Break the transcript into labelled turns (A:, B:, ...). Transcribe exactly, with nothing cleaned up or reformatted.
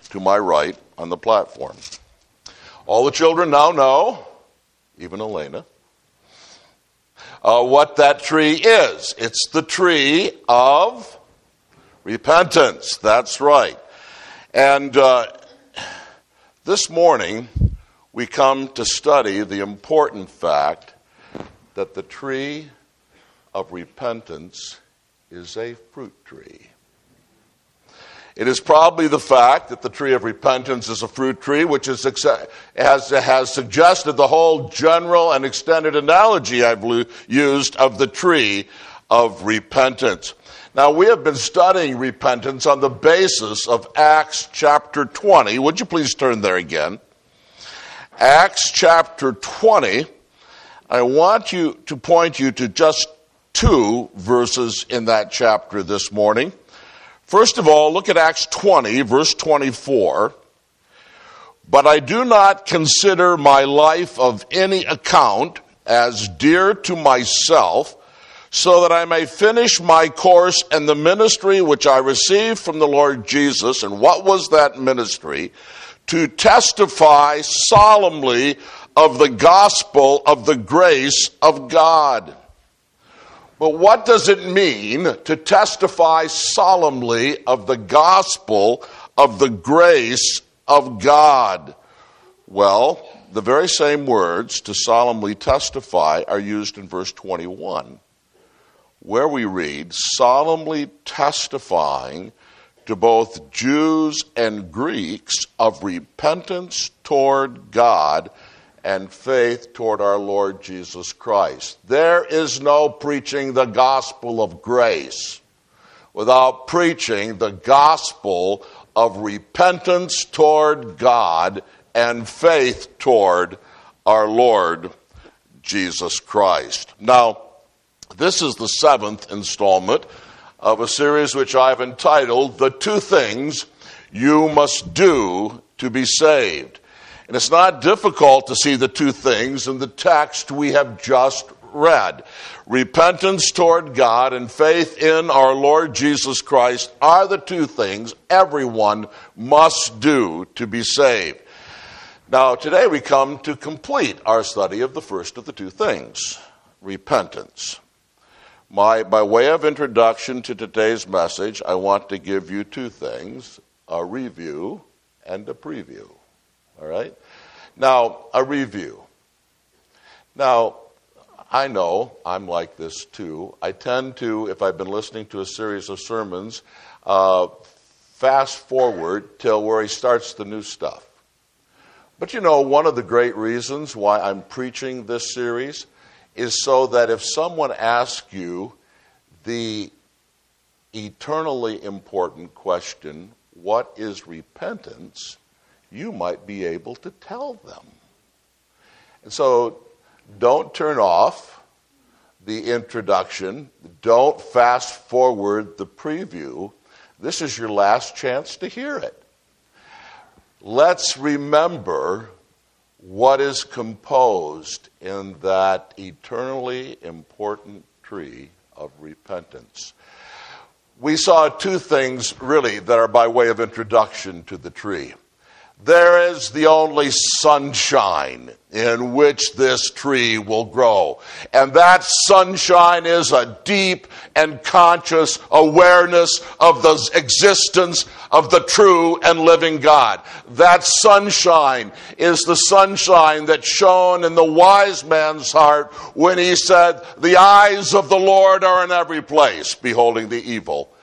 A: to my right on the platform. All the children now know, even Elena, uh, what that tree is. It's the tree of repentance. That's right. And uh, this morning, we come to study the important fact that the tree of repentance is a fruit tree. It is probably the fact that the tree of repentance is a fruit tree, which is, has, has suggested the whole general and extended analogy I've used of the tree of repentance. Now, we have been studying repentance on the basis of Acts chapter twenty. Would you please turn there again? Acts chapter twenty. I want you to point you to just two verses in that chapter this morning. First of all, look at Acts twenty, verse twenty-four. But I do not consider my life of any account as dear to myself, so that I may finish my course and the ministry which I received from the Lord Jesus. And what was that ministry? To testify solemnly of the gospel of the grace of God. But what does it mean to testify solemnly of the gospel of the grace of God? Well, the very same words, to solemnly testify, are used in verse twenty-one, where we read, solemnly testifying to both Jews and Greeks of repentance toward God and faith toward our Lord Jesus Christ. There is no preaching the gospel of grace without preaching the gospel of repentance toward God and faith toward our Lord Jesus Christ. Now, this is the seventh installment of a series which I've entitled, The Two Things You Must Do to Be Saved. And it's not difficult to see the two things in the text we have just read. Repentance toward God and faith in our Lord Jesus Christ are the two things everyone must do to be saved. Now, today we come to complete our study of the first of the two things, repentance. My, by way of introduction to today's message, I want to give you two things, a review and a preview. All right? Now, a review. Now, I know I'm like this too. I tend to, if I've been listening to a series of sermons, uh, fast forward till where he starts the new stuff. But you know, one of the great reasons why I'm preaching this series is so that if someone asks you the eternally important question, what is repentance, you might be able to tell them. And so don't turn off the introduction. Don't fast forward the preview. This is your last chance to hear it. Let's remember what is composed in that eternally important tree of repentance. We saw two things really that are by way of introduction to the tree. There is the only sunshine in which this tree will grow. And that sunshine is a deep and conscious awareness of the existence of the true and living God. That sunshine is the sunshine that shone in the wise man's heart when he said, the eyes of the Lord are in every place, beholding the evil